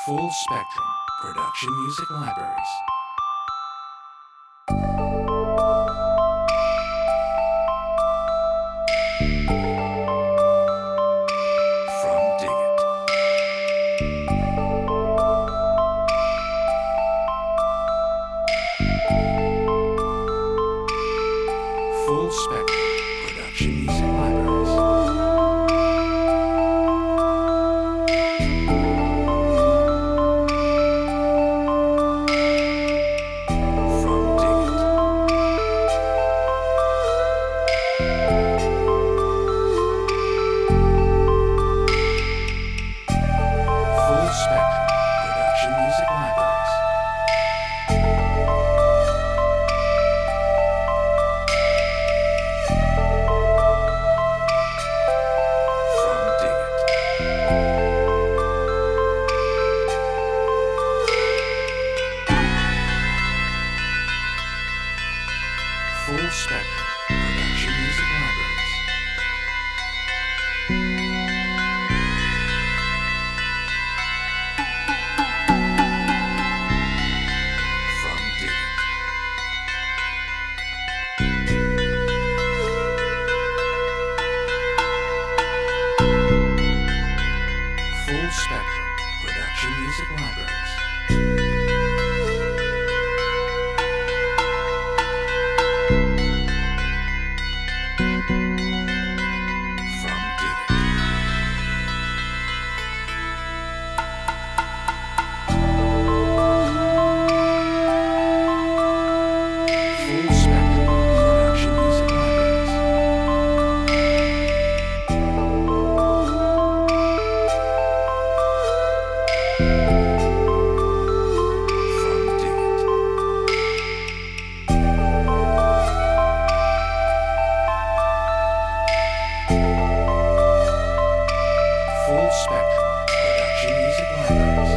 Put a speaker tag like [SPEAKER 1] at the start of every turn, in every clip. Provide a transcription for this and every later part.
[SPEAKER 1] Full Spectrum Production Music Libraries. From Dig It. Full Spectrum Production Music Libraries. Spectrum Production Music Libraries. From Dig It. Full Spectrum Production Music Libraries. Full Spectrum Production Music Libraries. From Dig It. Full Spectrum Production Music Libraries. From Dig It. Full Spectrum Production Music Libraries.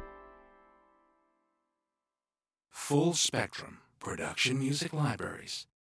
[SPEAKER 1] Full Spectrum Production Music Libraries.